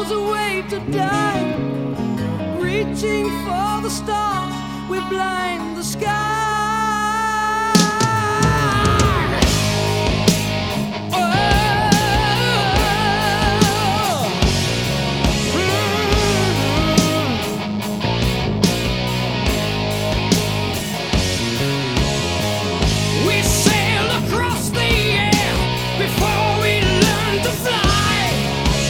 goes away to die. Reaching for the stars, we blind the sky.